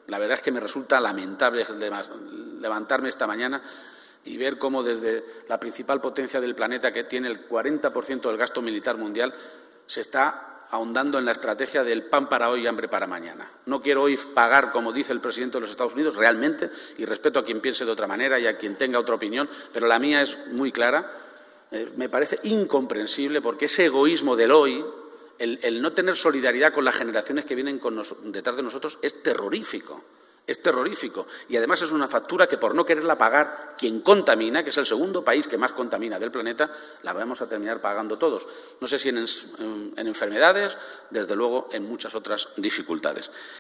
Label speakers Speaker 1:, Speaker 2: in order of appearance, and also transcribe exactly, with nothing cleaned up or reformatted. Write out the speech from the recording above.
Speaker 1: la verdad es que me resulta lamentable levantarme esta mañana y ver cómo desde la principal potencia del planeta, que tiene el cuarenta por ciento del gasto militar mundial, se está ahondando en la estrategia del pan para hoy y hambre para mañana. No quiero hoy pagar, como dice el presidente de los Estados Unidos, realmente, y respeto a quien piense de otra manera y a quien tenga otra opinión, pero la mía es muy clara. Eh, me parece incomprensible, porque ese egoísmo del hoy, el, el no tener solidaridad con las generaciones que vienen con nos, detrás de nosotros, es terrorífico. Es terrorífico. Y además es una factura que, por no quererla pagar quien contamina, que es el segundo país que más contamina del planeta, la vamos a terminar pagando todos. No sé si en, en, en enfermedades, desde luego en muchas otras dificultades.